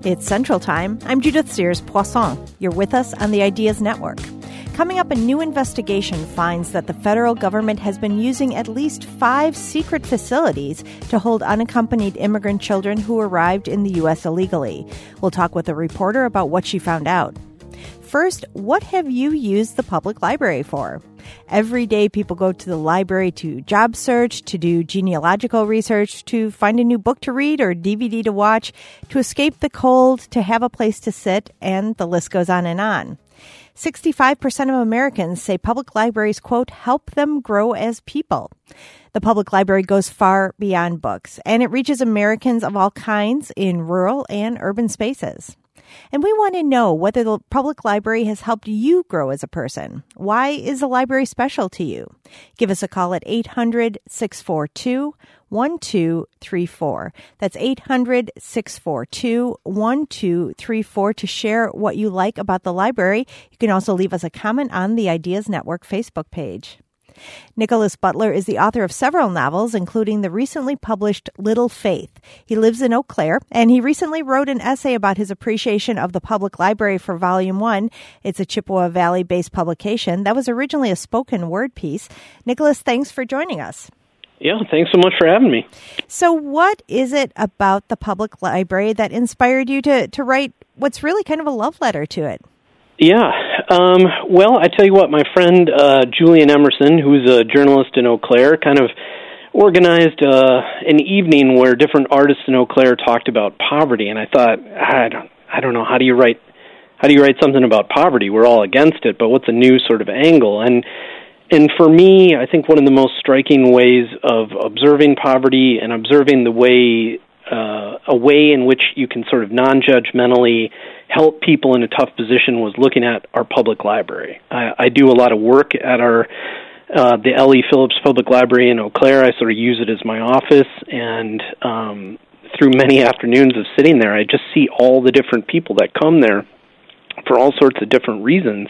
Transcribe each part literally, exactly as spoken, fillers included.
It's Central Time. I'm Judith Sears-Poisson. You're with us on the Ideas Network. Coming up, a new investigation finds that the federal government has been using at least five secret facilities to hold unaccompanied immigrant children who arrived in the U S illegally. We'll talk with a reporter about what she found out. First, what have you used the public library for? Every day people go to the library to job search, to do genealogical research, to find a new book to read or D V D to watch, to escape the cold, to have a place to sit, and the list goes on and on. sixty-five percent of Americans say public libraries, quote, help them grow as people. The public library goes far beyond books, and it reaches Americans of all kinds in rural and urban spaces. And we want to know whether the public library has helped you grow as a person. Why is the library special to you? Give us a call at eight hundred, six four two, one two three four. That's eight hundred, six four two, one two three four to share what you like about the library. You can also leave us a comment on the Ideas Network Facebook page. Nicholas Butler is the author of several novels, including the recently published Little Faith. He lives in Eau Claire, and he recently wrote an essay about his appreciation of the public library for Volume one. It's a Chippewa Valley-based publication that was originally a spoken word piece. Nicholas, thanks for joining us. Yeah, thanks so much for having me. So what is it about the public library that inspired you to, to write what's really kind of a love letter to it? Yeah, um, well, I tell you what, my friend uh, Julian Emerson, who's a journalist in Eau Claire, kind of organized uh, an evening where different artists in Eau Claire talked about poverty, and I thought, I don't, I don't know, how do you write, how do you write something about poverty? We're all against it, but what's a new sort of angle? And and for me, I think one of the most striking ways of observing poverty and observing the way Uh, a way in which you can sort of non-judgmentally help people in a tough position was looking at our public library. I, I do a lot of work at our uh, the L E. Phillips Public Library in Eau Claire. I sort of use it as my office, and um, through many afternoons of sitting there, I just see all the different people that come there for all sorts of different reasons.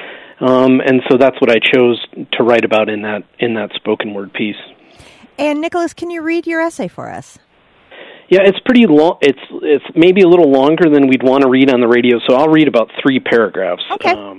Um, and so that's what I chose to write about in that in that spoken word piece. And Nicholas, can you read your essay for us? Yeah, it's pretty long. It's it's maybe a little longer than we'd want to read on the radio, so I'll read about three paragraphs. Okay. Um,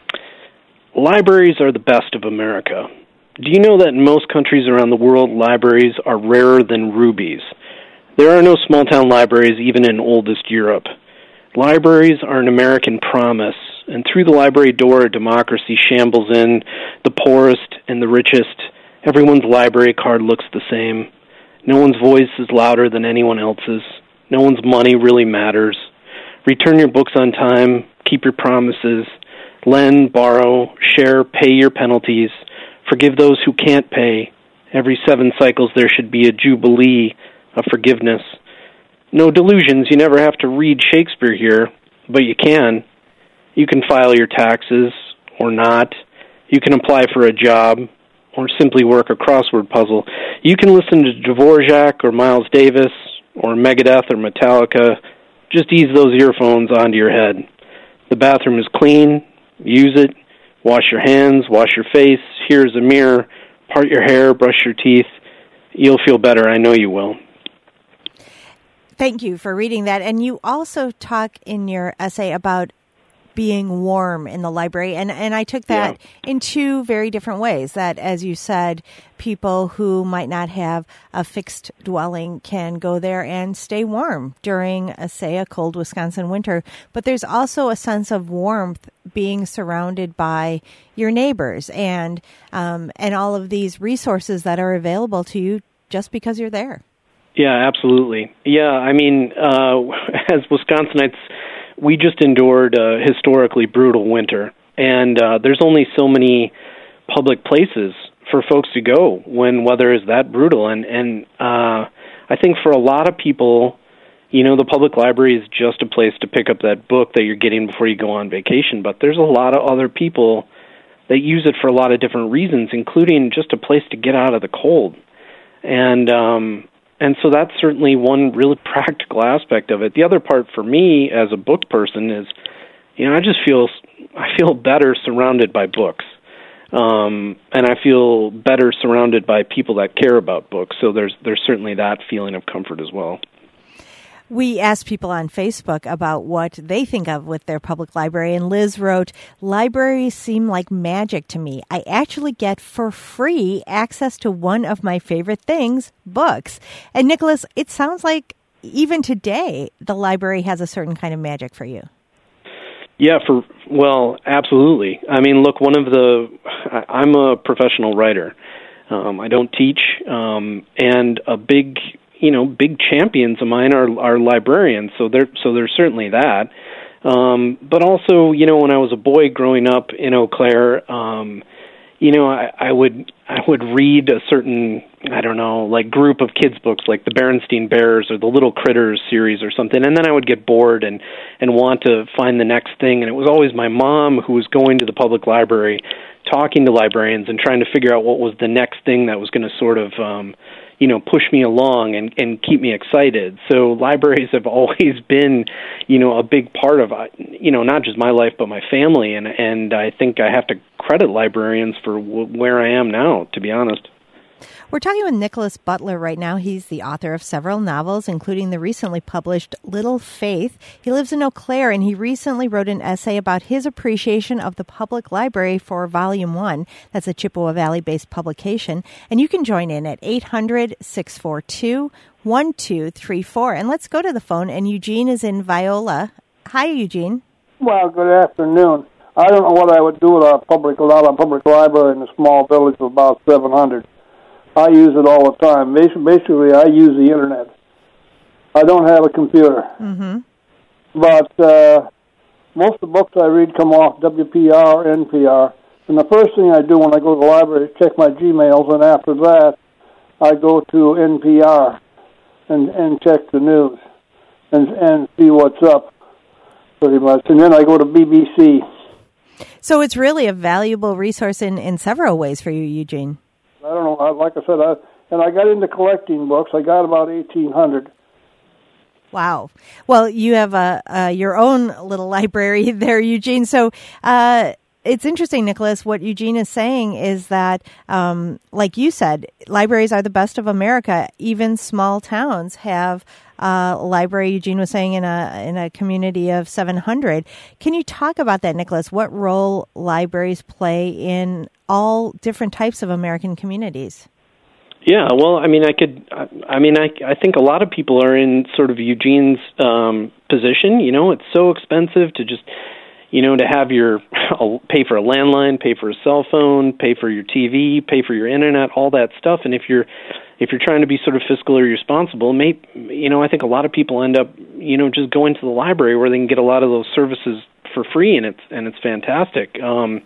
libraries are the best of America. Do you know that in most countries around the world, libraries are rarer than rubies? There are no small-town libraries even in oldest Europe. Libraries are an American promise, and through the library door, democracy shambles in, the poorest and the richest. Everyone's library card looks the same. No one's voice is louder than anyone else's. No one's money really matters. Return your books on time. Keep your promises. Lend, borrow, share, pay your penalties. Forgive those who can't pay. Every seven cycles there should be a jubilee of forgiveness. No delusions. You never have to read Shakespeare here, but you can. You can file your taxes or not. You can apply for a job or simply work a crossword puzzle. You can listen to Dvorak or Miles Davis or Megadeth or Metallica. Just ease those earphones onto your head. The bathroom is clean. Use it. Wash your hands. Wash your face. Here's a mirror. Part your hair. Brush your teeth. You'll feel better. I know you will. Thank you for reading that. And you also talk in your essay about being warm in the library. And, and I took that yeah. in two very different ways. That, as you said, people who might not have a fixed dwelling can go there and stay warm during, a, say, a cold Wisconsin winter. But there's also a sense of warmth being surrounded by your neighbors and um, and all of these resources that are available to you just because you're there. Yeah, absolutely. Yeah, I mean, uh, as Wisconsinites, we just endured a historically brutal winter, and uh, there's only so many public places for folks to go when weather is that brutal. And, and uh, I think for a lot of people, you know, the public library is just a place to pick up that book that you're getting before you go on vacation, but there's a lot of other people that use it for a lot of different reasons, including just a place to get out of the cold. And um And so that's certainly one really practical aspect of it. The other part for me as a book person is, you know, I just feel I feel better surrounded by books, um, and I feel better surrounded by people that care about books. So there's there's certainly that feeling of comfort as well. We asked people on Facebook about what they think of with their public library, and Liz wrote, "Libraries seem like magic to me. I actually get for free access to one of my favorite things, books." And Nicholas, it sounds like even today the library has a certain kind of magic for you. Yeah, for well, absolutely. I mean, look, one of the I, I'm a professional writer. Um, I don't teach, um, and a big you know, big champions of mine are are librarians, so there so there's certainly that. Um, but also, you know, when I was a boy growing up in Eau Claire, um, you know, I, I would I would read a certain, I don't know, like group of kids' books, like the Berenstain Bears or the Little Critters series or something, and then I would get bored and and want to find the next thing. And it was always my mom who was going to the public library, talking to librarians and trying to figure out what was the next thing that was going to sort of um, you know, push me along and, and keep me excited. So libraries have always been, you know, a big part of, you know, not just my life, but my family. And, and I think I have to credit librarians for w- where I am now, to be honest. We're talking with Nicholas Butler right now. He's the author of several novels, including the recently published Little Faith. He lives in Eau Claire, and he recently wrote an essay about his appreciation of the public library for Volume one. That's a Chippewa Valley-based publication. And you can join in at eight hundred, six four two, one two three four. And let's go to the phone, and Eugene is in Viola. Hi, Eugene. Well, good afternoon. I don't know what I would do with a public, without a public library in a small village of about seven hundred. I use it all the time. Basically, I use the Internet. I don't have a computer. Mm-hmm. But uh, most of the books I read come off W P R, N P R. And the first thing I do when I go to the library is check my Gmails, and after that, I go to N P R and, and check the news and, and see what's up, pretty much. And then I go to B B C. So it's really a valuable resource in, in several ways for you, Eugene. I don't know. Like I said, I, and I got into collecting books. I got about eighteen hundred. Wow. Well, you have a, uh, your own little library there, Eugene. So uh, it's interesting, Nicholas. What Eugene is saying is that, um, like you said, libraries are the best of America. Even small towns have a library. Eugene was saying in a in a community of seven hundred. Can you talk about that, Nicholas? What role libraries play in all different types of American communities? Yeah, well, I mean, I could, I mean, I, I think a lot of people are in sort of Eugene's um, position. You know, it's so expensive to just, you know, to have your, pay for a landline, pay for a cell phone, pay for your T V, pay for your internet, all that stuff. And if you're, if you're trying to be sort of fiscally responsible, may, you know, I think a lot of people end up, you know, just going to the library where they can get a lot of those services for free, and it's, and it's fantastic. Um,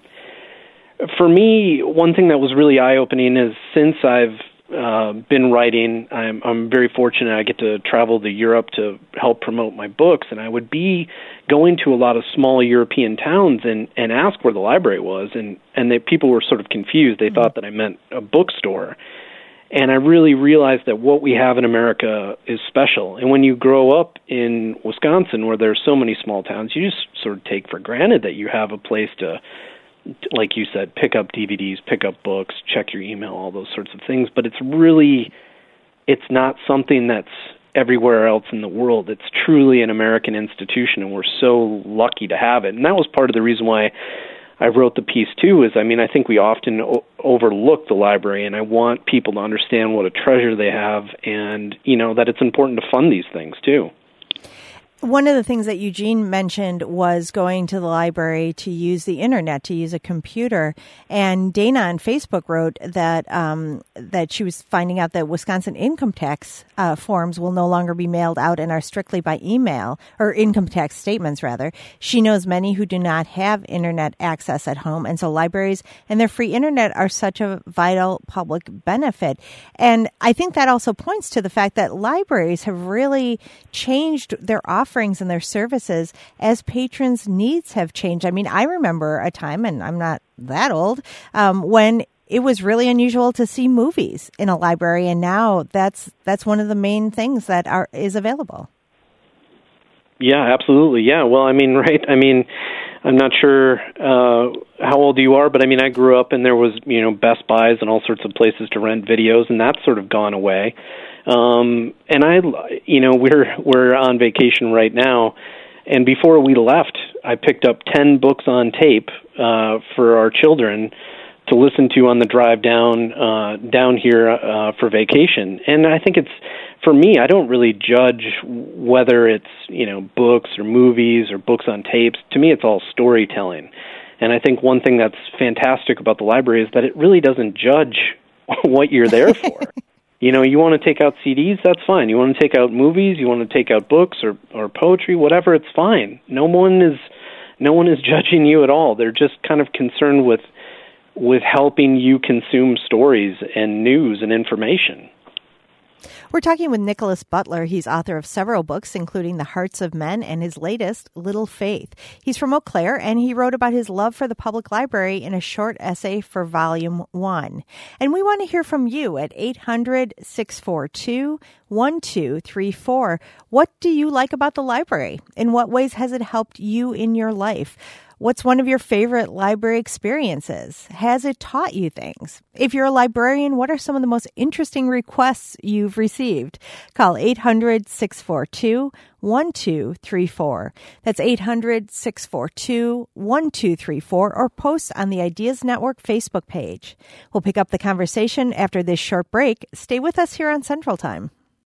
for me, one thing that was really eye-opening is since I've uh, been writing, I'm, I'm very fortunate I get to travel to Europe to help promote my books, and I would be going to a lot of small European towns and, and ask where the library was, and, and they, people were sort of confused. They mm-hmm. thought that I meant a bookstore. And I really realized that what we have in America is special. And when you grow up in Wisconsin, where there are so many small towns, you just sort of take for granted that you have a place to, like you said, pick up D V Ds, pick up books, check your email, all those sorts of things. But it's really, it's not something that's everywhere else in the world. It's truly an American institution, and we're so lucky to have it. And that was part of the reason why I wrote the piece, too, is, I mean, I think we often o- overlook the library, and I want people to understand what a treasure they have and, you know, that it's important to fund these things, too. One of the things that Eugene mentioned was going to the library to use the internet, to use a computer. And Dana on Facebook wrote that um, that she was finding out that Wisconsin income tax uh, forms will no longer be mailed out and are strictly by email, or income tax statements, rather. She knows many who do not have internet access at home, and so libraries and their free internet are such a vital public benefit. And I think that also points to the fact that libraries have really changed their offerings offerings and their services as patrons' needs have changed. I mean, I remember a time, and I'm not that old, um, when it was really unusual to see movies in a library, and now that's that's one of the main things that are is available. Yeah, absolutely. Yeah, well, I mean, right, I mean, I'm not sure uh, how old you are, but I mean, I grew up and there was, you know, Best Buys and all sorts of places to rent videos, and that's sort of gone away. Um, and I, you know, we're we're on vacation right now, and before we left, I picked up ten books on tape uh, for our children to listen to on the drive down uh, down here uh, for vacation. And I think it's, for me, I don't really judge whether it's, you know, books or movies or books on tapes. To me, it's all storytelling. And I think one thing that's fantastic about the library is that it really doesn't judge what you're there for. You know, you want to take out C Ds, that's fine. You want to take out movies, you want to take out books or, or poetry, whatever, it's fine. No one is no one is judging you at all. They're just kind of concerned with with helping you consume stories and news and information. We're talking with Nicholas Butler. He's author of several books, including The Hearts of Men and his latest, Little Faith. He's from Eau Claire, and he wrote about his love for the public library in a short essay for Volume one. And we want to hear from you at eight hundred, six four two, one two three four. What do you like about the library? In what ways has it helped you in your life? What's one of your favorite library experiences? Has it taught you things? If you're a librarian, what are some of the most interesting requests you've received? Call eight hundred, six four two, one two three four. That's eight hundred, six four two, one two three four, or post on the Ideas Network Facebook page. We'll pick up the conversation after this short break. Stay with us here on Central Time.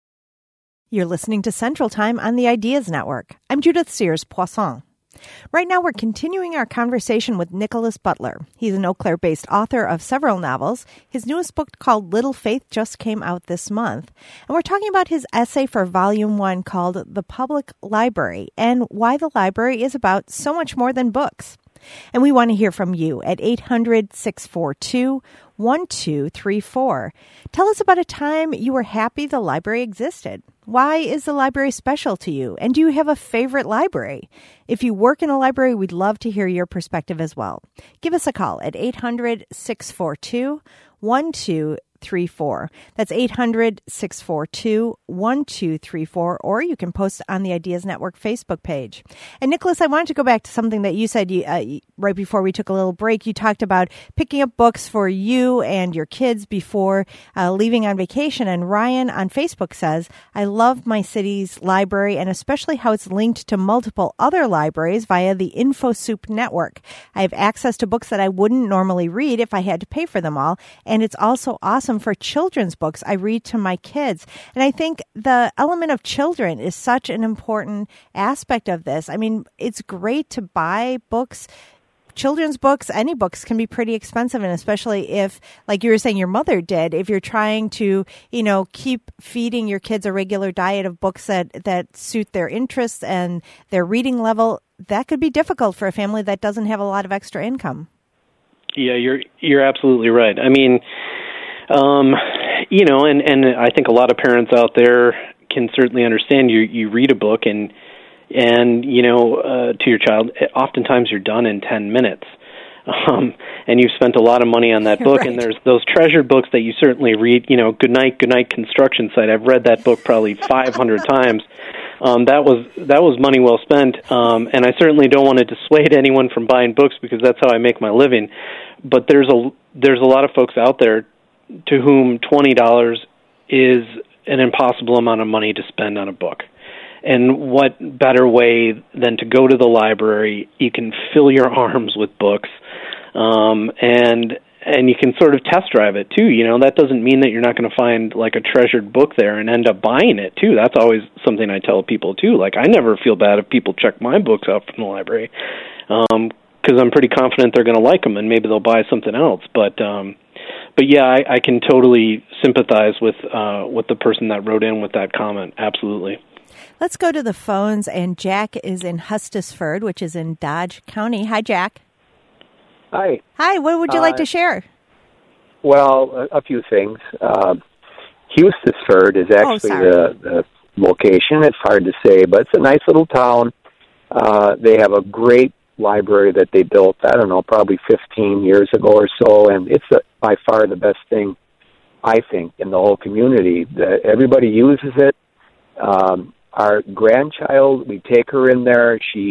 You're listening to Central Time on the Ideas Network. I'm Judith Sears Poisson. Right now, we're continuing our conversation with Nicholas Butler. He's an Eau Claire-based author of several novels. His newest book, called Little Faith, just came out this month. And we're talking about his essay for Volume one called The Public Library and why the library is about so much more than books. And we want to hear from you at eight hundred, six four two, one two three four. Tell us about a time you were happy the library existed. Why is the library special to you? And do you have a favorite library? If you work in a library, we'd love to hear your perspective as well. Give us a call at eight hundred, six four two, one two three four. That's eight hundred, six four two, one two three four, or you can post on the Ideas Network Facebook page. And Nicholas, I wanted to go back to something that you said you, uh, right before we took a little break. You talked about picking up books for you and your kids before uh, leaving on vacation. And Ryan on Facebook says, I love my city's library and especially how it's linked to multiple other libraries via the InfoSoup network. I have access to books that I wouldn't normally read if I had to pay for them all. And it's also awesome for children's books I read to my kids. And I think the element of children is such an important aspect of this. I mean, it's great to buy books. Children's books, any books can be pretty expensive, and especially if, like you were saying, your mother did, if you're trying to, you know, keep feeding your kids a regular diet of books that, that suit their interests and their reading level, that could be difficult for a family that doesn't have a lot of extra income. Yeah, you're you're absolutely right. I mean, Um, you know, and, and I think a lot of parents out there can certainly understand you, you read a book and, and, you know, uh, to your child, oftentimes you're done in ten minutes. Um, and you've spent a lot of money on that book, right. And there's those treasured books that you certainly read, you know, Goodnight, Goodnight Construction Site. I've read that book probably five hundred times. Um, that was, that was money well spent. Um, and I certainly don't want to dissuade anyone from buying books because that's how I make my living. But there's a, there's a lot of folks out there to whom twenty dollars is an impossible amount of money to spend on a book. And what better way than to go to the library? You can fill your arms with books, um, and and you can sort of test drive it, too. You know, that doesn't mean that you're not going to find, like, a treasured book there and end up buying it, too. That's always something I tell people, too. Like, I never feel bad if people check my books out from the library um, because I'm pretty confident they're going to like them and maybe they'll buy something else. But... Um, But yeah, I, I can totally sympathize with uh, with the person that wrote in with that comment. Absolutely. Let's go to the phones, and Jack is in Hustisford, which is in Dodge County. Hi, Jack. Hi. Hi. What would you uh, like to share? Well, a, a few things. Uh, Hustisford is actually oh, the, the location. It's hard to say, but it's a nice little town. Uh, they have a great library that they built, I don't know, probably fifteen years ago or so, and it's a, by far the best thing, I think, in the whole community. The, everybody uses it. Um, our grandchild, we take her in there. She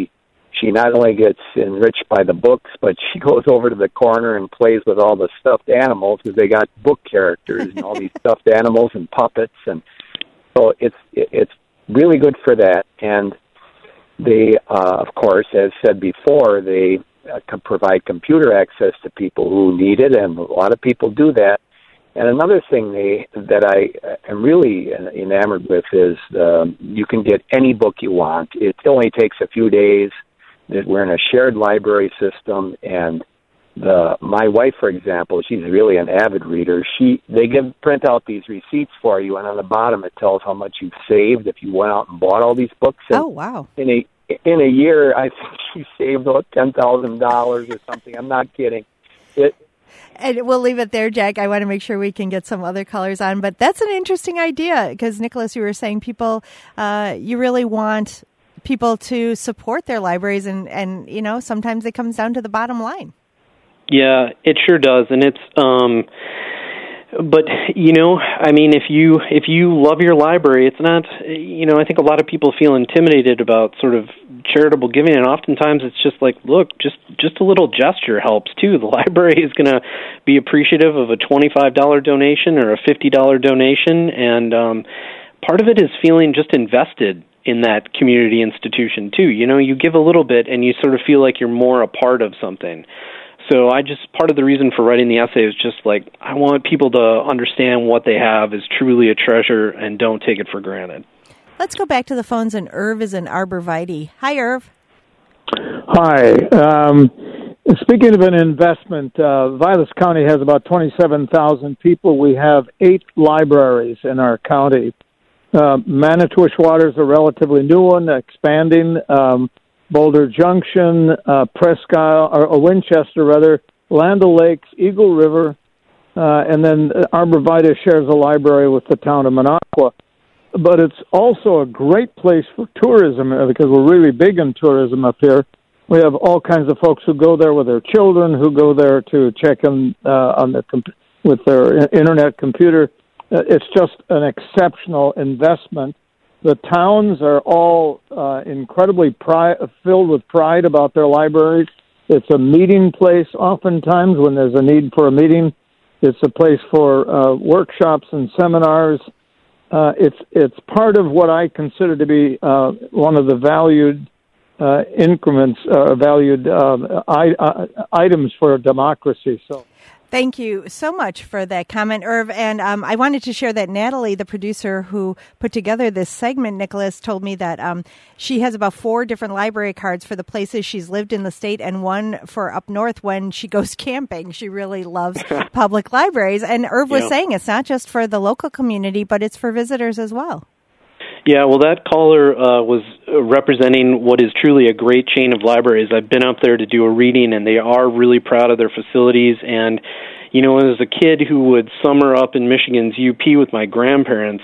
she not only gets enriched by the books, but she goes over to the corner and plays with all the stuffed animals because they got book characters and all these stuffed animals and puppets. And so it's it's really good for that. And they, uh, of course, as said before, they uh, can provide computer access to people who need it, and a lot of people do that. And another thing they, that I am really enamored with is um, you can get any book you want. It only takes a few days. We're in a shared library system, and the my wife, for example, she's really an avid reader. She they give print out these receipts for you, and on the bottom it tells how much you've saved if you went out and bought all these books. And oh wow! In a in a year, I think she saved about ten thousand dollars or something. I'm not kidding. It. And we'll leave it there, Jack. I want to make sure we can get some other colors on, but that's an interesting idea because, Nicholas, you were saying people, uh, you really want people to support their libraries, and, and you know, sometimes it comes down to the bottom line. Yeah, it sure does, and it's, um, but you know, I mean, if you if you love your library, it's not, you know, I think a lot of people feel intimidated about sort of charitable giving, and oftentimes it's just like, look, just just a little gesture helps too. The library is going to be appreciative of a twenty-five dollars donation or a fifty dollars donation, and um, part of it is feeling just invested in that community institution too. You know, you give a little bit and you sort of feel like you're more a part of something. So I just, part of the reason for writing the essay is just like, I want people to understand what they have is truly a treasure and don't take it for granted. Let's go back to the phones, and Irv is in Arborvitae. Hi, Irv. Hi. Um, speaking of an investment, uh, Vilas County has about twenty-seven thousand people. We have eight libraries in our county. Uh, Manitowish Water is a relatively new one, expanding. Um, Boulder Junction, uh, Presque Isle, or, or Winchester, rather, Land O'Lakes, Eagle River, uh, and then Arborvitae shares a library with the town of Minocqua. But it's also a great place for tourism uh, because we're really big in tourism up here. We have all kinds of folks who go there with their children, who go there to check in uh, on the comp- with their internet computer. Uh, it's just an exceptional investment. The towns are all uh, incredibly pri- filled with pride about their libraries. It's a meeting place oftentimes when there's a need for a meeting. It's a place for uh, workshops and seminars. Uh, it's it's part of what I consider to be uh, one of the valued uh, increments, uh, valued uh, I- uh, items for democracy. So. Thank you so much for that comment, Irv. And um, I wanted to share that Natalie, the producer who put together this segment, Nicholas, told me that um, she has about four different library cards for the places she's lived in the state and one for up north when she goes camping. She really loves public libraries. And Irv was yeah. saying it's not just for the local community, but it's for visitors as well. Yeah, well, that caller uh, was representing what is truly a great chain of libraries. I've been up there to do a reading, and they are really proud of their facilities. And, you know, as a kid who would summer up in Michigan's U P with my grandparents,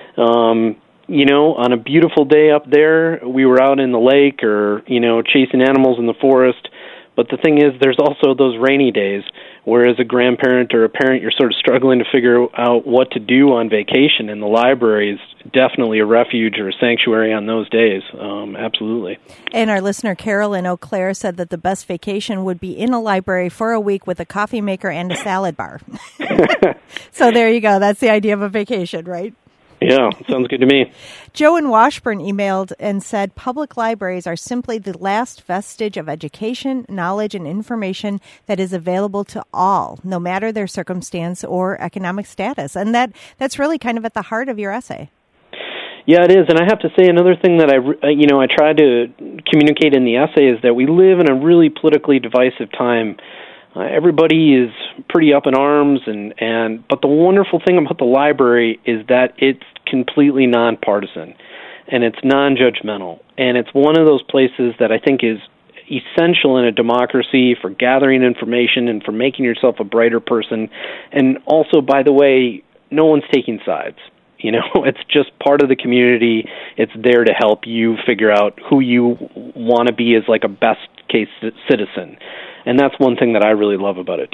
um, you know, on a beautiful day up there, we were out in the lake or, you know, chasing animals in the forest. But the thing is, there's also those rainy days where as a grandparent or a parent, you're sort of struggling to figure out what to do on vacation, and the library is definitely a refuge or a sanctuary on those days. Um, absolutely. And our listener, Carol in Eau Claire, said that the best vacation would be in a library for a week with a coffee maker and a salad bar. So there you go. That's the idea of a vacation, right? Yeah, sounds good to me. Joe in Washburn emailed and said, public libraries are simply the last vestige of education, knowledge, and information that is available to all, no matter their circumstance or economic status. And that that's really kind of at the heart of your essay. Yeah, it is. And I have to say another thing that I, you know, I tried to communicate in the essay is that we live in a really politically divisive time. Uh, everybody is pretty up in arms, and, and but the wonderful thing about the library is that it's completely nonpartisan, and it's non-judgmental, and it's one of those places that I think is essential in a democracy for gathering information and for making yourself a brighter person. And also, by the way, no one's taking sides. You know, it's just part of the community. It's there to help you figure out who you want to be as like a best case citizen. And that's one thing that I really love about it, too.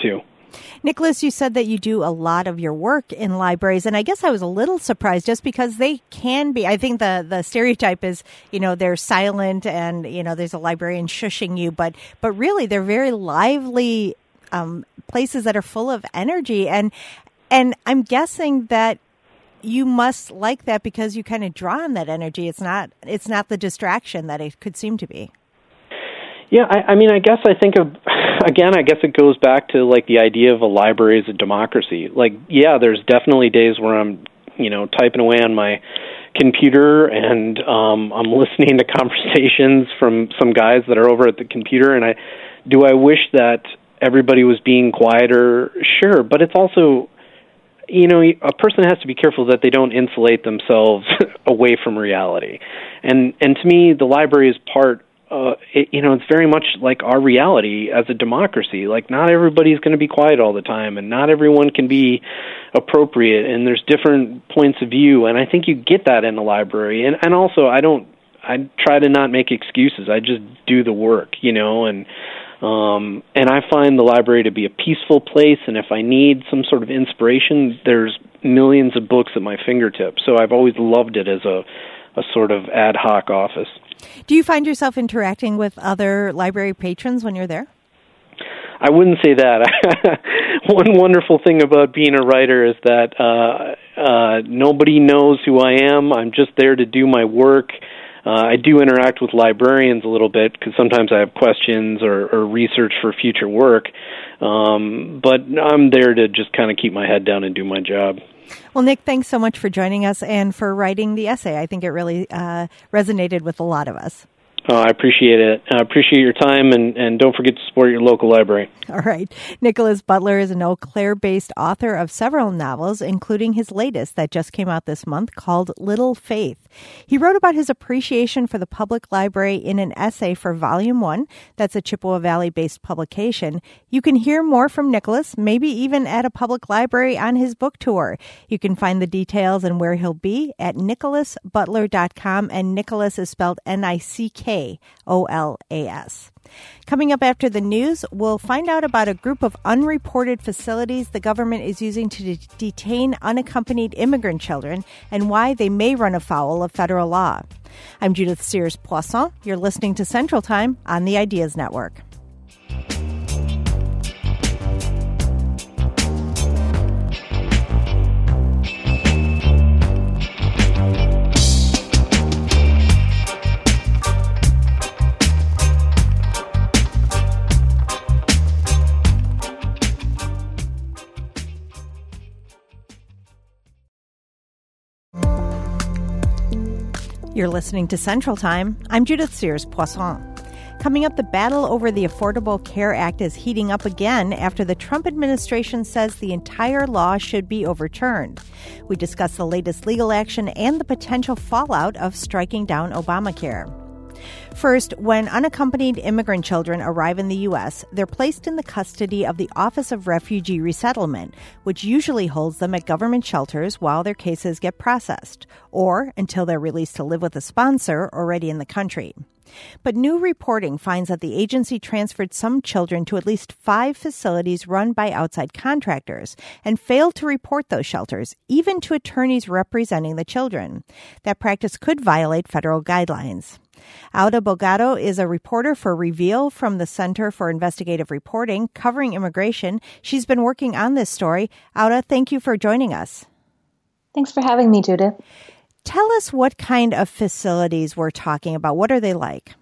Nicholas, you said that you do a lot of your work in libraries, and I guess I was a little surprised just because they can be, I think the, the stereotype is, you know, they're silent and, you know, there's a librarian shushing you, but, but really they're very lively um, places that are full of energy. And, and I'm guessing that you must like that because you kind of draw on that energy. It's not, it's not the distraction that it could seem to be. Yeah, I, I mean, I guess I think of, again, I guess it goes back to, like, the idea of a library as a democracy. Like, yeah, there's definitely days where I'm, you know, typing away on my computer and um, I'm listening to conversations from some guys that are over at the computer, and I, do I wish that everybody was being quieter? Sure, but it's also, you know, a person has to be careful that they don't insulate themselves away from reality. And, and to me, the library is part Uh, it, you know, it's very much like our reality as a democracy. Like, not everybody's going to be quiet all the time, and not everyone can be appropriate, and there's different points of view, and I think you get that in the library. And, and also, I don't, I try to not make excuses. I just do the work, you know, and um, and I find the library to be a peaceful place, and if I need some sort of inspiration, there's millions of books at my fingertips. So I've always loved it as a, a sort of ad hoc office. Do you find yourself interacting with other library patrons when you're there? I wouldn't say that. One wonderful thing about being a writer is that uh, uh, nobody knows who I am. I'm just there to do my work. Uh, I do interact with librarians a little bit because sometimes I have questions or, or research for future work. Um, but I'm there to just kind of keep my head down and do my job. Well, Nick, thanks so much for joining us and for writing the essay. I think it really uh, resonated with a lot of us. Oh, I appreciate it. I appreciate your time, and, and don't forget to support your local library. All right. Nicholas Butler is an Eau Claire-based author of several novels, including his latest that just came out this month called Little Faith. He wrote about his appreciation for the public library in an essay for Volume one. That's a Chippewa Valley-based publication. You can hear more from Nicholas, maybe even at a public library on his book tour. You can find the details and where he'll be at nicholas butler dot com, and Nicholas is spelled N I C K O L A S. Coming up after the news, we'll find out about a group of unreported facilities the government is using to de- detain unaccompanied immigrant children and why they may run afoul of federal law. I'm Judith Sears-Poisson. You're listening to Central Time on the Ideas Network. You're listening to Central Time. I'm Judith Sears-Poisson. Coming up, the battle over the Affordable Care Act is heating up again after the Trump administration says the entire law should be overturned. We discuss the latest legal action and the potential fallout of striking down Obamacare. First, when unaccompanied immigrant children arrive in the U S, they're placed in the custody of the Office of Refugee Resettlement, which usually holds them at government shelters while their cases get processed, or until they're released to live with a sponsor already in the country. But new reporting finds that the agency transferred some children to at least five facilities run by outside contractors and failed to report those shelters, even to attorneys representing the children. That practice could violate federal guidelines. Auda Bogado is a reporter for Reveal from the Center for Investigative Reporting, covering immigration. She's been working on this story. Auda, thank you for joining us. Thanks for having me, Judith. Tell us what kind of facilities we're talking about. What are they like?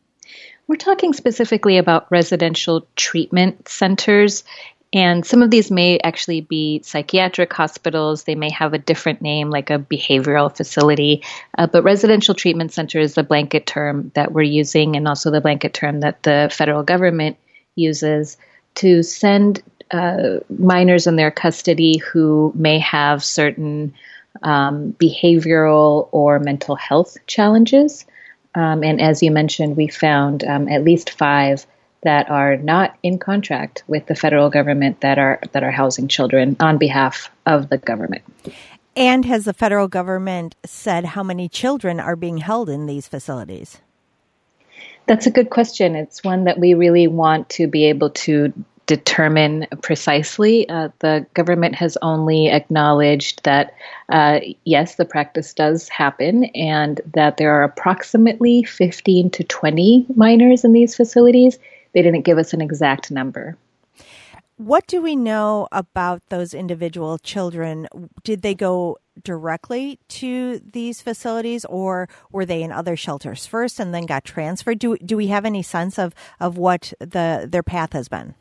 We're talking specifically about residential treatment centers, and some of these may actually be psychiatric hospitals. They may have a different name, like a behavioral facility. Uh, but residential treatment center is the blanket term that we're using, and also the blanket term that the federal government uses to send uh, minors in their custody who may have certain um, behavioral or mental health challenges. Um, and as you mentioned, we found um, at least five that are not in contract with the federal government that are that are housing children on behalf of the government. And has the federal government said how many children are being held in these facilities? That's a good question. It's one that we really want to be able to determine precisely. Uh, the government has only acknowledged that, uh, yes, the practice does happen and that there are approximately fifteen to twenty minors in these facilities. They didn't give us an exact number. What do we know about those individual children? Did they go directly to these facilities, or were they in other shelters first and then got transferred? Do do we have any sense of, of what the their path has been?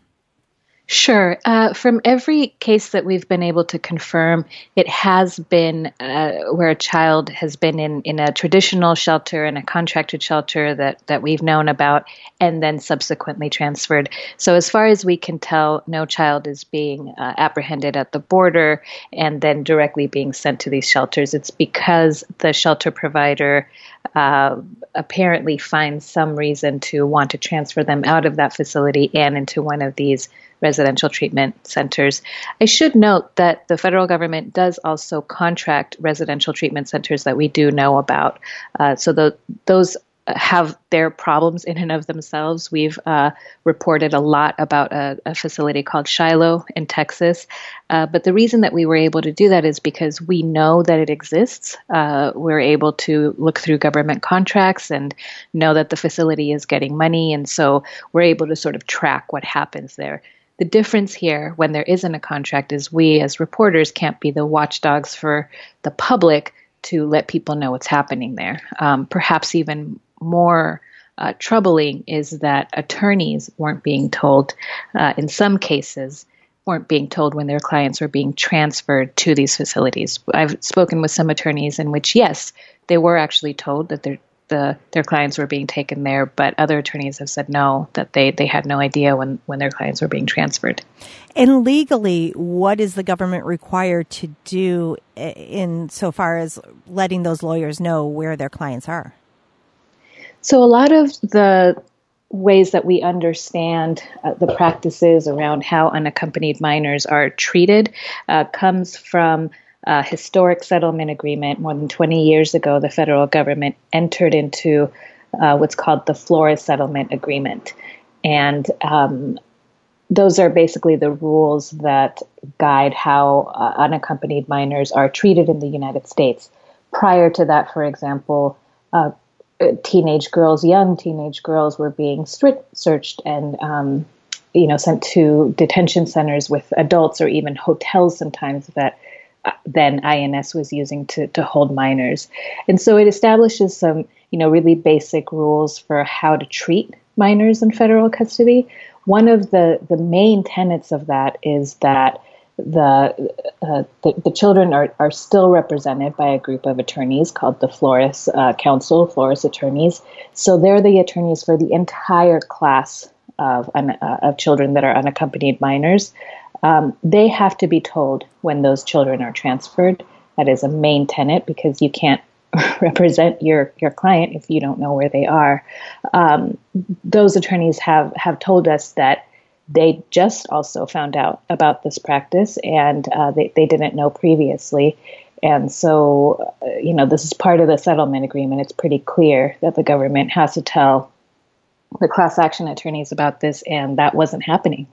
Sure. Uh, from every case that we've been able to confirm, it has been uh, where a child has been in, in a traditional shelter and a contracted shelter that, that we've known about, and then subsequently transferred. So as far as we can tell, no child is being uh, apprehended at the border and then directly being sent to these shelters. It's because the shelter provider uh, apparently finds some reason to want to transfer them out of that facility and into one of these residential treatment centers. I should note that the federal government does also contract residential treatment centers that we do know about. Uh, so the, those have their problems in and of themselves. We've uh, reported a lot about a, a facility called Shiloh in Texas. Uh, but the reason that we were able to do that is because we know that it exists. Uh, we're able to look through government contracts and know that the facility is getting money. And so we're able to sort of track what happens there. The difference here, when there isn't a contract, is we as reporters can't be the watchdogs for the public to let people know what's happening there. Um, perhaps even more uh, troubling is that attorneys weren't being told, uh, in some cases, weren't being told when their clients were being transferred to these facilities. I've spoken with some attorneys in which, yes, they were actually told that their the, their clients were being taken there, but other attorneys have said no, that they, they had no idea when, when their clients were being transferred. And legally, what is the government required to do in so far as letting those lawyers know where their clients are? So a lot of the ways that we understand uh, the practices around how unaccompanied minors are treated uh, comes from a historic settlement agreement. More than twenty years ago, the federal government entered into uh, what's called the Flores Settlement Agreement. And um, those are basically the rules that guide how uh, unaccompanied minors are treated in the United States. Prior to that, for example, uh, teenage girls, young teenage girls were being stri- searched and um, you know, sent to detention centers with adults, or even hotels sometimes that then I N S was using to, to hold minors. And so it establishes some, you know, really basic rules for how to treat minors in federal custody. One of the, the main tenets of that is that the uh, the, the children are, are still represented by a group of attorneys called the Flores uh, Council, Flores attorneys. So they're the attorneys for the entire class of, un, uh, of children that are unaccompanied minors. Um, they have to be told when those children are transferred. That is a main tenet, because you can't represent your, your client if you don't know where they are. Um, those attorneys have, have told us that they just also found out about this practice, and uh, they, they didn't know previously. And so, uh, you know, this is part of the settlement agreement. It's pretty clear that the government has to tell the class action attorneys about this, and that wasn't happening.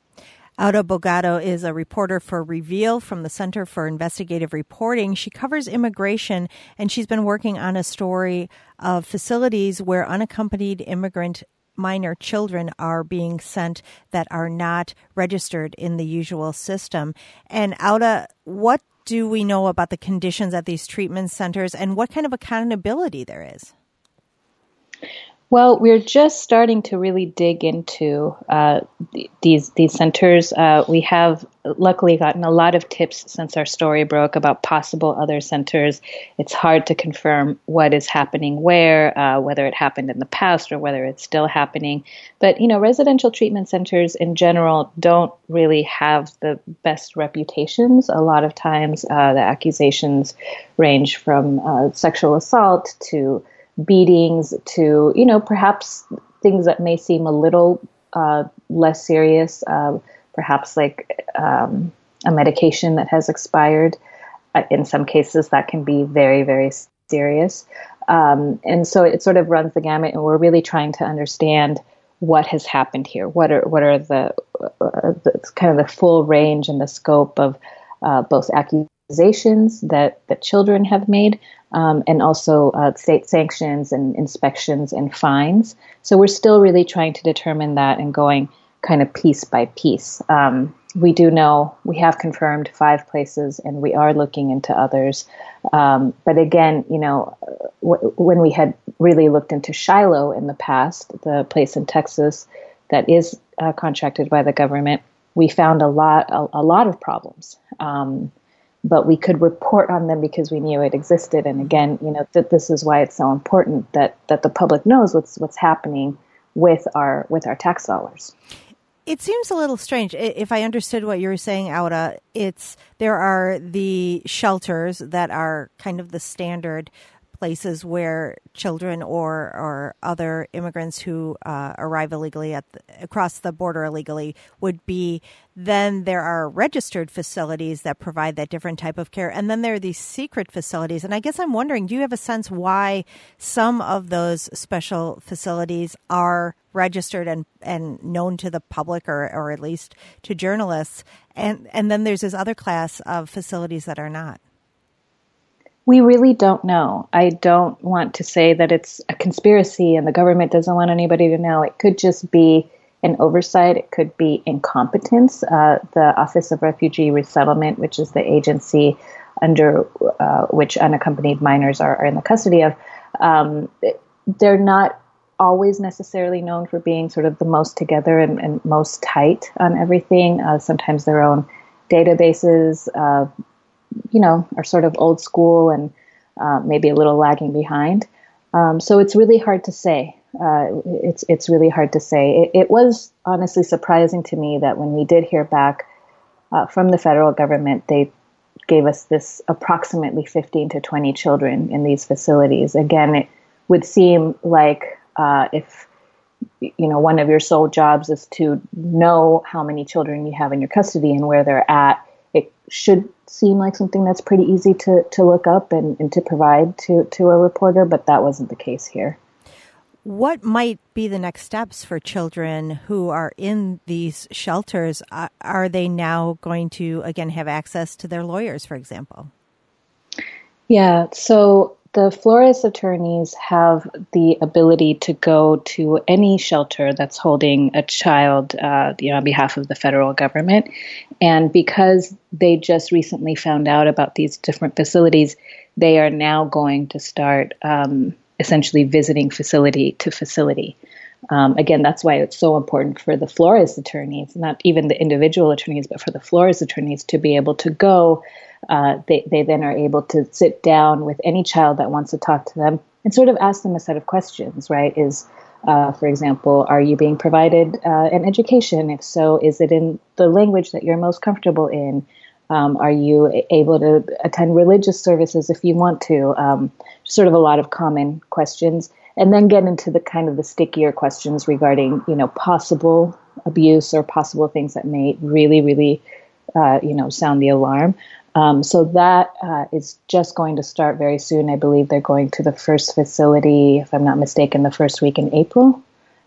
Aura Bogado is a reporter for Reveal from the Center for Investigative Reporting. She covers immigration, and she's been working on a story of facilities where unaccompanied immigrant minor children are being sent that are not registered in the usual system. And Aura, what do we know about the conditions at these treatment centers, and what kind of accountability there is? Well, we're just starting to really dig into uh, th- these these centers. Uh, we have luckily gotten a lot of tips since our story broke about possible other centers. It's hard to confirm what is happening where, uh, whether it happened in the past or whether it's still happening. But, you know, residential treatment centers in general don't really have the best reputations. A lot of times uh, the accusations range from uh, sexual assault to beatings to, you know, perhaps things that may seem a little uh, less serious, uh, perhaps like um, a medication that has expired. Uh, in some cases, that can be very, very serious. Um, and so it sort of runs the gamut, and we're really trying to understand what has happened here. What are what are the, uh, the kind of the full range and the scope of uh, both accusations that that children have made, um, and also uh, state sanctions and inspections and fines. So we're still really trying to determine that and going kind of piece by piece. Um, we do know we have confirmed five places, and we are looking into others. Um, but again, you know, w- when we had really looked into Shiloh in the past, the place in Texas that is uh, contracted by the government, we found a lot, a, a lot of problems. Um, but we could report on them because we knew it existed. And again, you know, that this is why it's so important that that the public knows what's what's happening with our with our tax dollars. It seems a little strange. If I understood what you were saying, Aura, it's there are the shelters that are kind of the standard places where children or or other immigrants who uh, arrive illegally at the, across the border illegally would be. Then there are registered facilities that provide that different type of care. And then there are these secret facilities. And I guess I'm wondering, do you have a sense why some of those special facilities are registered and, and known to the public or, or at least to journalists? And, and then there's this other class of facilities that are not. We really don't know. I don't want to say that it's a conspiracy and the government doesn't want anybody to know. It could just be an oversight. It could be incompetence. Uh, the Office of Refugee Resettlement, which is the agency under uh, which unaccompanied minors are, are in the custody of, um, they're not always necessarily known for being sort of the most together and, and most tight on everything. Uh, sometimes their own databases, uh, you know, are sort of old school and uh, maybe a little lagging behind. Um, so it's really hard to say. Uh, it's it's really hard to say. It, it was honestly surprising to me that when we did hear back uh, from the federal government, they gave us this approximately fifteen to twenty children in these facilities. Again, it would seem like uh, if you know one of your sole jobs is to know how many children you have in your custody and where they're at, it should seem like something that's pretty easy to, to look up and, and to provide to, to a reporter, but that wasn't the case here. What might be the next steps for children who are in these shelters? Uh, are they now going to, again, have access to their lawyers, for example? Yeah, so the Flores attorneys have the ability to go to any shelter that's holding a child uh, you know, on behalf of the federal government. And because they just recently found out about these different facilities, they are now going to start um, essentially visiting facility to facility. Um, again, that's why it's so important for the Flores attorneys, not even the individual attorneys, but for the Flores attorneys to be able to go. Uh, they, they then are able to sit down with any child that wants to talk to them and sort of ask them a set of questions, right? Is, uh, for example, are you being provided uh, an education? If so, is it in the language that you're most comfortable in? Um, are you able to attend religious services if you want to? Um, sort of a lot of common questions. And then get into the kind of the stickier questions regarding, you know, possible abuse or possible things that may really, really, uh, you know, sound the alarm. Um, so that uh, is just going to start very soon. I believe they're going to the first facility, if I'm not mistaken, the first week in April.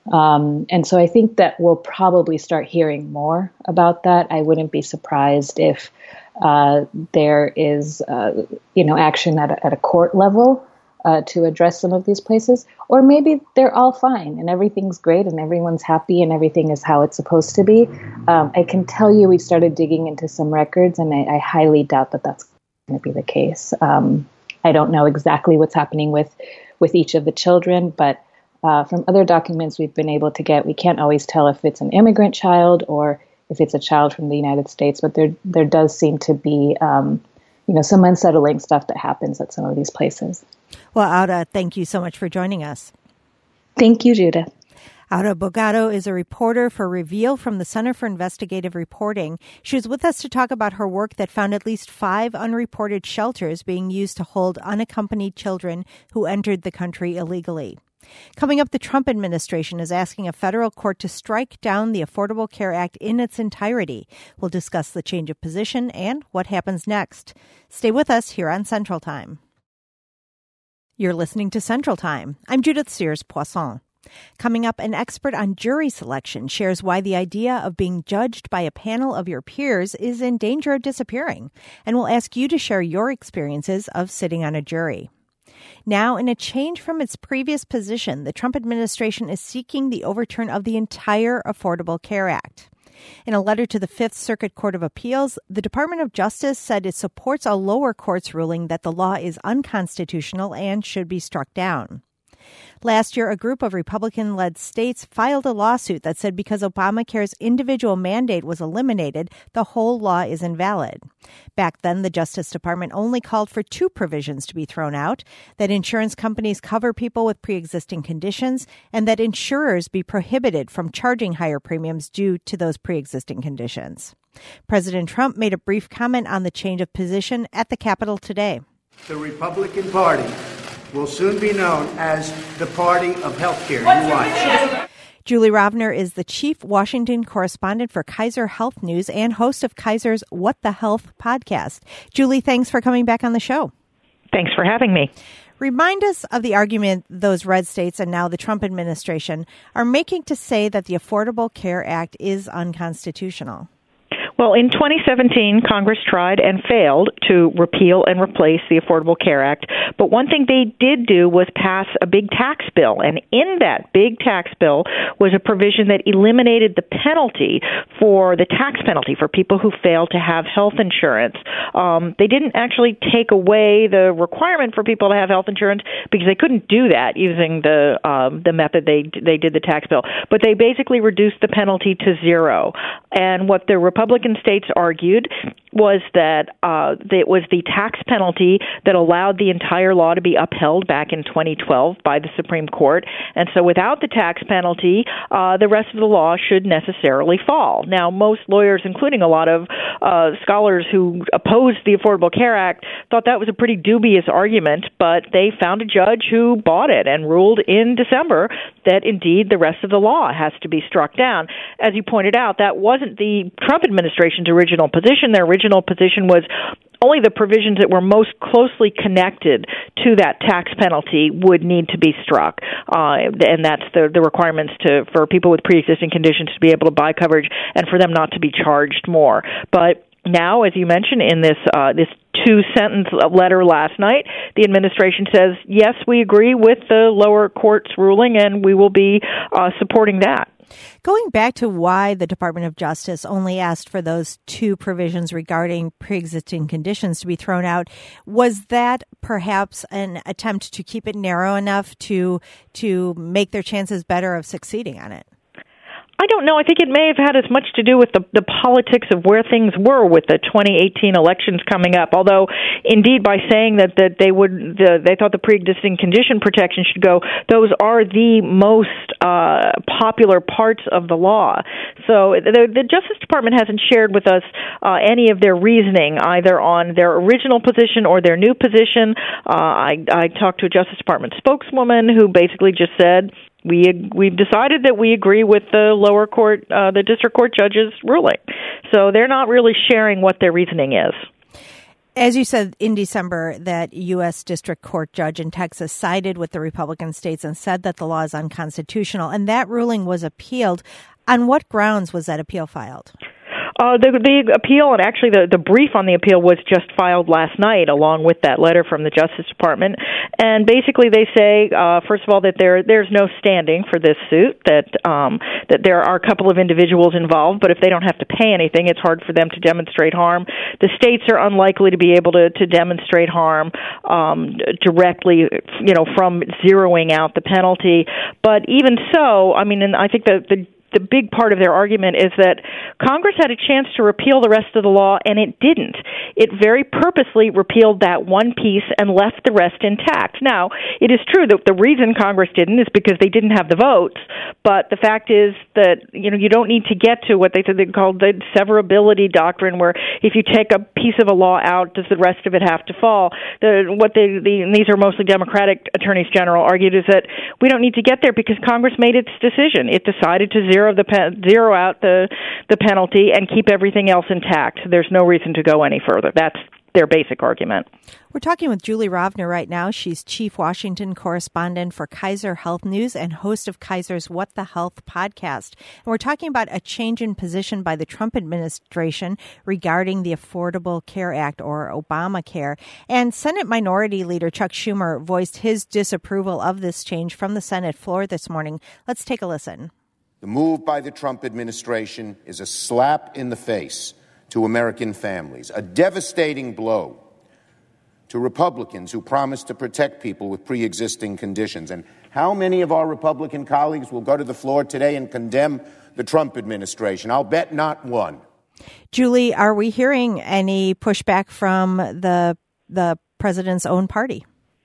Um, and so I think that we'll probably start hearing more about that. I wouldn't be surprised if uh, there is, uh, you know, action at a, at a court level uh, to address some of these places. Or maybe they're all fine and everything's great and everyone's happy and everything is how it's supposed to be. Um, I can tell you we started digging into some records and I, I highly doubt that that's going to be the case. Um, I don't know exactly what's happening with, with each of the children, but uh, from other documents we've been able to get, we can't always tell if it's an immigrant child or if it's a child from the United States, but there there does seem to be, um, you know, some unsettling stuff that happens at some of these places. Well, Aura, thank you so much for joining us. Thank you, Judith. Aura Bogado is a reporter for Reveal from the Center for Investigative Reporting. She was with us to talk about her work that found at least five unreported shelters being used to hold unaccompanied children who entered the country illegally. Coming up, the Trump administration is asking a federal court to strike down the Affordable Care Act in its entirety. We'll discuss the change of position and what happens next. Stay with us here on Central Time. You're listening to Central Time. I'm Judith Sears Poisson. Coming up, an expert on jury selection shares why the idea of being judged by a panel of your peers is in danger of disappearing. And we'll ask you to share your experiences of sitting on a jury. Now, in a change from its previous position, the Trump administration is seeking the overturn of the entire Affordable Care Act. In a letter to the Fifth Circuit Court of Appeals, the Department of Justice said it supports a lower court's ruling that the law is unconstitutional and should be struck down. Last year, a group of Republican-led states filed a lawsuit that said because Obamacare's individual mandate was eliminated, the whole law is invalid. Back then, the Justice Department only called for two provisions to be thrown out, that insurance companies cover people with pre-existing conditions, and that insurers be prohibited from charging higher premiums due to those pre-existing conditions. President Trump made a brief comment on the change of position at the Capitol today. The Republican Party will soon be known as the party of healthcare. You watch. Julie Rovner is the chief Washington correspondent for Kaiser Health News and host of Kaiser's What the Health podcast. Julie, thanks for coming back on the show. Thanks for having me. Remind us of the argument those red states and now the Trump administration are making to say that the Affordable Care Act is unconstitutional. Well, in twenty seventeen, Congress tried and failed to repeal and replace the Affordable Care Act. But one thing they did do was pass a big tax bill. And in that big tax bill was a provision that eliminated the penalty for the tax penalty for people who fail to have health insurance. Um, they didn't actually take away the requirement for people to have health insurance because they couldn't do that using the um, the method they they did the tax bill. But they basically reduced the penalty to zero. And what the Republican states argued was that uh, it was the tax penalty that allowed the entire law to be upheld back in twenty twelve by the Supreme Court. And so without the tax penalty, uh, the rest of the law should necessarily fall. Now, most lawyers, including a lot of uh, scholars who opposed the Affordable Care Act, thought that was a pretty dubious argument, but they found a judge who bought it and ruled in December that indeed the rest of the law has to be struck down. As you pointed out, that wasn't the Trump administration's original position. Their original position was only the provisions that were most closely connected to that tax penalty would need to be struck, uh, and that's the, the requirements to for people with pre-existing conditions to be able to buy coverage and for them not to be charged more. But now, as you mentioned, in this uh, this two-sentence letter last night, the administration says, yes, we agree with the lower court's ruling, and we will be uh, supporting that. Going back to why the Department of Justice only asked for those two provisions regarding pre-existing conditions to be thrown out, was that perhaps an attempt to keep it narrow enough to to make their chances better of succeeding on it? I don't know. I think it may have had as much to do with the, the politics of where things were with the twenty eighteen elections coming up. Although, indeed, by saying that, that they would, the, they thought the pre-existing condition protection should go, those are the most uh, popular parts of the law. So the, the Justice Department hasn't shared with us uh, any of their reasoning, either on their original position or their new position. Uh, I, I talked to a Justice Department spokeswoman who basically just said, We we've decided that we agree with the lower court, uh, the district court judge's ruling. So they're not really sharing what their reasoning is. As you said in December, that U S District Court judge in Texas sided with the Republican states and said that the law is unconstitutional, and that ruling was appealed. On what grounds was that appeal filed? Uh, the, the appeal, and actually the, the brief on the appeal was just filed last night along with that letter from the Justice Department. And basically they say, uh, first of all, that there there's no standing for this suit, that um, that there are a couple of individuals involved, but if they don't have to pay anything, it's hard for them to demonstrate harm. The states are unlikely to be able to, to demonstrate harm um, directly, you know, from zeroing out the penalty. But even so, I mean, and I think the the The big part of their argument is that Congress had a chance to repeal the rest of the law, and it didn't. It very purposely repealed that one piece and left the rest intact. Now, it is true that the reason Congress didn't is because they didn't have the votes, but the fact is that, you know, you don't need to get to what they said they called the severability doctrine, where if you take a piece of a law out, does the rest of it have to fall? The, what they, the, and these are mostly Democratic attorneys general argued, is that we don't need to get there because Congress made its decision. It decided to zero the pen, zero out the the penalty and keep everything else intact. There's no reason to go any further. That's their basic argument. We're talking with Julie Rovner right now. She's Chief Washington Correspondent for Kaiser Health News and host of Kaiser's What the Health podcast. And we're talking about a change in position by the Trump administration regarding the Affordable Care Act, or Obamacare. And Senate Minority Leader Chuck Schumer voiced his disapproval of this change from the Senate floor this morning. Let's take a listen. The move by the Trump administration is a slap in the face to American families, a devastating blow to Republicans who promise to protect people with pre-existing conditions. And how many of our Republican colleagues will go to the floor today and condemn the Trump administration? I'll bet not one. Julie, are we hearing any pushback from the the president's own party?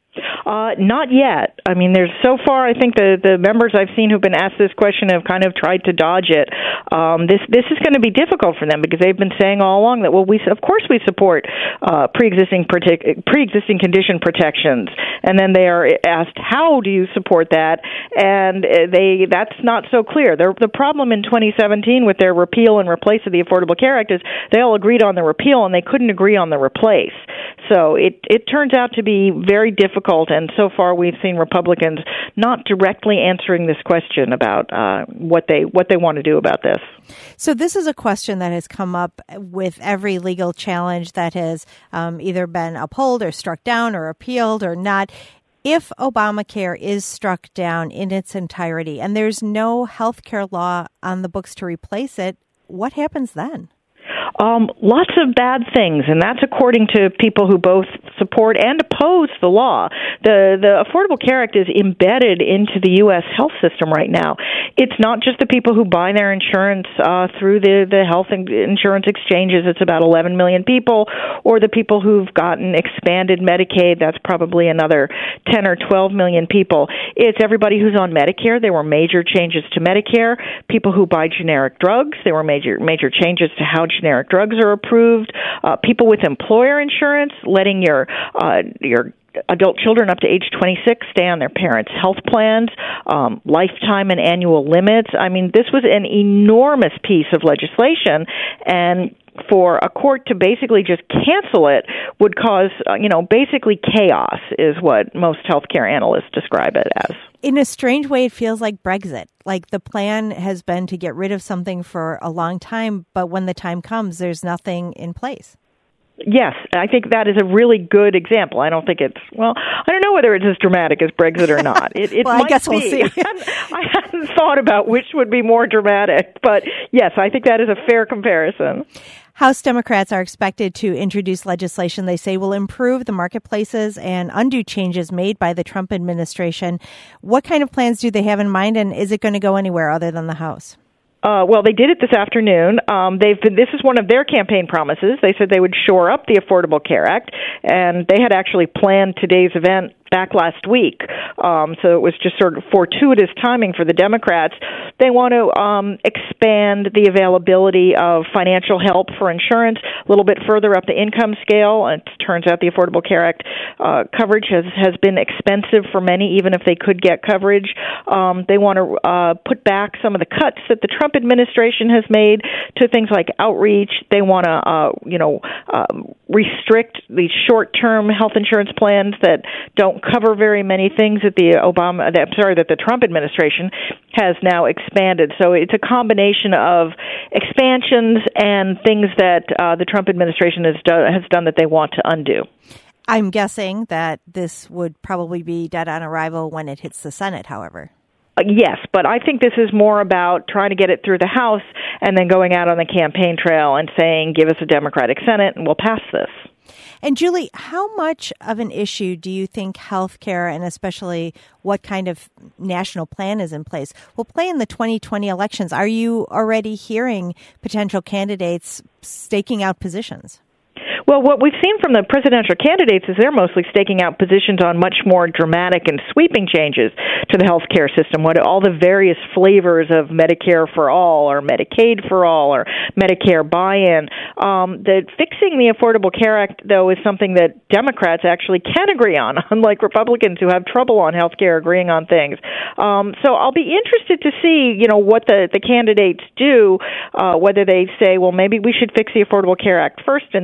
Uh, not yet. I mean, there's so far, I think the, the members I've seen who've been asked this question have kind of tried to dodge it. Um, this this is going to be difficult for them because they've been saying all along that, well, we of course we support uh, pre-existing partic- pre-existing condition protections, and then they are asked, how do you support that? And they that's not so clear. The, the problem in twenty seventeen with their repeal and replace of the Affordable Care Act is they all agreed on the repeal and they couldn't agree on the replace. So it, it turns out to be very difficult. And so far, we've seen Republicans not directly answering this question about uh, what they what they want to do about this. So this is a question that has come up with every legal challenge that has um, either been upheld or struck down or appealed or not. If Obamacare is struck down in its entirety and there's no health care law on the books to replace it, what happens then? Um, lots of bad things, and that's according to people who both support and oppose the law. The the Affordable Care Act is embedded into the U S health system right now. It's not just the people who buy their insurance uh, through the, the health insurance exchanges. It's about eleven million people, or the people who've gotten expanded Medicaid. That's probably another ten or twelve million people. It's everybody who's on Medicare. There were major changes to Medicare. People who buy generic drugs. There were major major changes to how generic drugs are approved. Uh, people with employer insurance, letting your uh, your adult children up to age twenty-six stay on their parents' health plans, um, lifetime and annual limits. I mean, this was an enormous piece of legislation, and for a court to basically just cancel it would cause, uh, you know, basically chaos is what most healthcare analysts describe it as. In a strange way, it feels like Brexit. Like the plan has been to get rid of something for a long time, but when the time comes, there's nothing in place. Yes, I think that is a really good example. I don't think it's, well, I don't know whether it's as dramatic as Brexit or not. It, it well, might I guess be. we'll see. I hadn't, I hadn't thought about which would be more dramatic, but yes, I think that is a fair comparison. House Democrats are expected to introduce legislation they say will improve the marketplaces and undo changes made by the Trump administration. What kind of plans do they have in mind, and is it going to go anywhere other than the House? Uh, well, they did it this afternoon. Um, they've been, this is one of their campaign promises. They said they would shore up the Affordable Care Act, and they had actually planned today's event back last week. Um, so it was just sort of fortuitous timing for the Democrats. They want to um, expand the availability of financial help for insurance a little bit further up the income scale. It turns out the Affordable Care Act uh, coverage has, has been expensive for many, even if they could get coverage. Um, they want to uh, put back some of the cuts that the Trump administration has made to things like outreach. They want to, uh, you know, um, restrict these short-term health insurance plans that don't cover very many things that the Obama, that, I'm sorry, that the Trump administration has now expanded. So it's a combination of expansions and things that uh, the Trump administration has done, has done that they want to undo. I'm guessing that this would probably be dead on arrival when it hits the Senate, however. Uh, yes, but I think this is more about trying to get it through the House and then going out on the campaign trail and saying, give us a Democratic Senate and we'll pass this. And Julie, how much of an issue do you think health care, and especially what kind of national plan is in place, will play in the twenty twenty elections? Are you already hearing potential candidates staking out positions? Well, what we've seen from the presidential candidates is they're mostly staking out positions on much more dramatic and sweeping changes to the health care system, what all the various flavors of Medicare for all or Medicaid for all or Medicare buy-in. Um, the fixing the Affordable Care Act, though, is something that Democrats actually can agree on, unlike Republicans who have trouble on health care agreeing on things. Um, so I'll be interested to see, you know, what the, the candidates do, uh, whether they say, well, maybe we should fix the Affordable Care Act first and then go on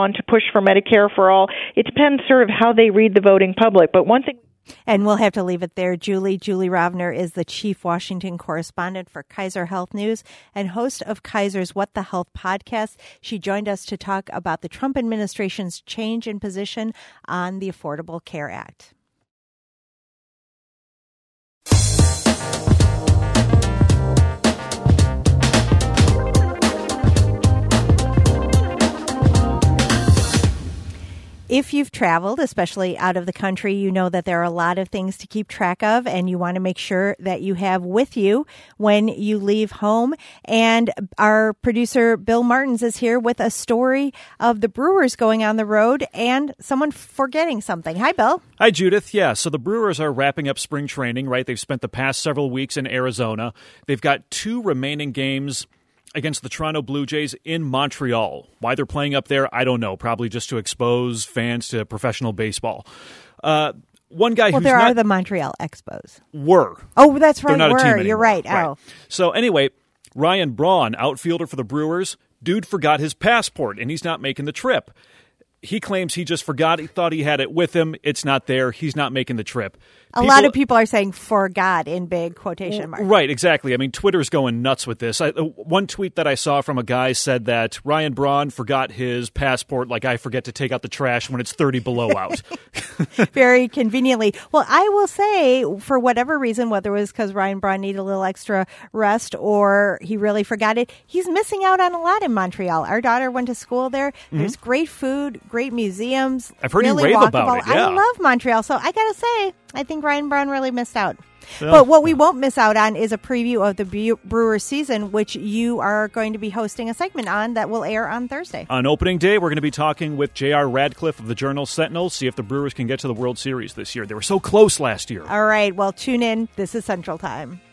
on to push for Medicare for all. It depends sort of how they read the voting public. But one thing... And we'll have to leave it there. Julie, Julie Rovner is the chief Washington correspondent for Kaiser Health News and host of Kaiser's What the Health podcast. She joined us to talk about the Trump administration's change in position on the Affordable Care Act. If you've traveled, especially out of the country, you know that there are a lot of things to keep track of, and you want to make sure that you have with you when you leave home. And our producer, Bill Martins, is here with a story of the Brewers going on the road and someone forgetting something. Hi, Bill. Hi, Judith. Yeah, so the Brewers are wrapping up spring training, right? They've spent the past several weeks in Arizona. They've got two remaining games against the Toronto Blue Jays in Montreal. Why they're playing up there, I don't know. Probably just to expose fans to professional baseball. Uh, one guy well, who's there not... are the Montreal Expos. Were. Oh, that's right, They're not were. a team anymore. You're right. right. Oh. So anyway, Ryan Braun, outfielder for the Brewers, dude forgot his passport, and he's not making the trip. He claims he just forgot. He thought he had it with him. It's not there. He's not making the trip. A people, lot of people are saying "forgot" in big quotation marks. Right, exactly. I mean, Twitter's going nuts with this. I, one tweet that I saw from a guy said that Ryan Braun forgot his passport like I forget to take out the trash when it's thirty below out. Very conveniently. Well, I will say, for whatever reason, whether it was because Ryan Braun needed a little extra rest or he really forgot it, he's missing out on a lot in Montreal. Our daughter went to school there. Mm-hmm. There's great food, great museums. I've heard really you rave walkable. about it, yeah. I love Montreal, so I got to say, I think Ryan Braun really missed out. Yeah. But what we won't miss out on is a preview of the Brewers season, which you are going to be hosting a segment on that will air on Thursday. On opening day, we're going to be talking with J R Radcliffe of the Journal-Sentinel, see if the Brewers can get to the World Series this year. They were so close last year. All right, well, tune in. This is Central Time.